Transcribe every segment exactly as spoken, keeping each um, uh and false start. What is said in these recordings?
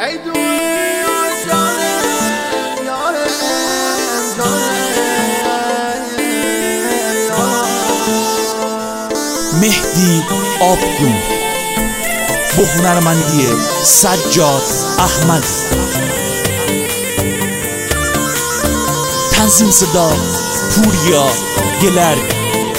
ای دنیا جانه یاره مهدی آبگون با هنرمندی سجاد احمد، تنظیم صدا پوریا گلرگ.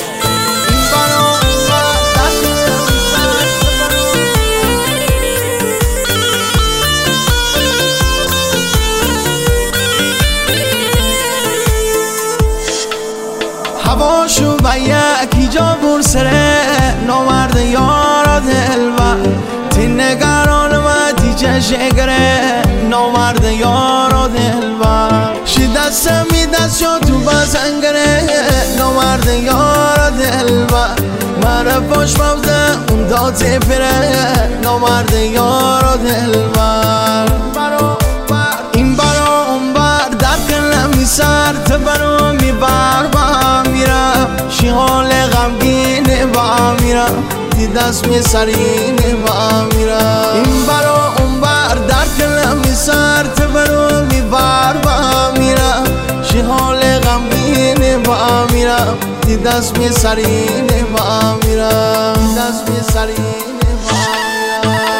هواشو و یکی جا برسره نامرد یارا دلبر تی نگران و تی چشگره نامرد یارا دلبر شی دست می دست شو تو بزنگره نامرد یارا دلبر مرفاش موزه اون داتی پره نامرد یارا دلبر این برا اون بر در کلم می سر تبرو می بر با میرم شی حال غمگین با میرم دی دست می سرین با میرم این برا اون بر در کلم می سر تبرو می بر با میرم شی حال غمگین با میرم دی دست می سرین با میرم دست می سرین با میرم.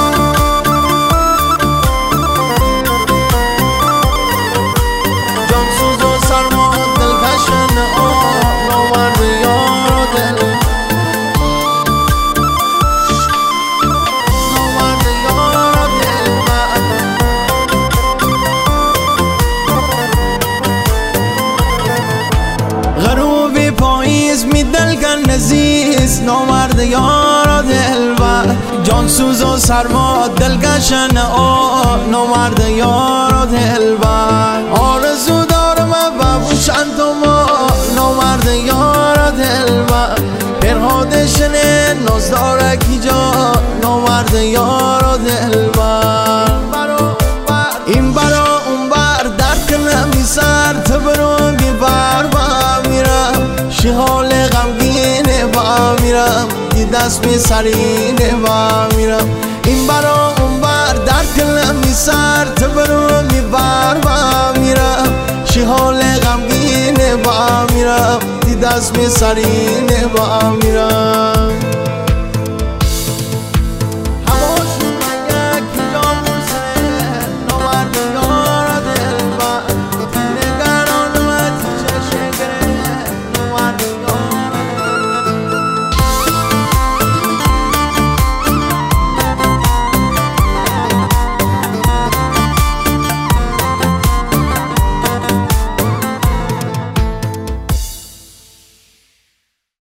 غروبی پاییز می دلگن نزیز نامرد یارا دلبر جانسوز و سرما دلگشن آ نامرد یارا دلبر آرزو دارم ببوشن تو ما نامرد یارا دلبر پرهادشنه ناز داره کی جا نامرد یارا دلبر این برا اون بر در کنم بی سر تبرو بی بر با میرم شی حال غمگین با میرم دی دست می سرین با میرم این برا اون بر در کنم بی سر تبرو بی بر با میرم شی حال غمگین با میرم دی دست می سرین با میرم.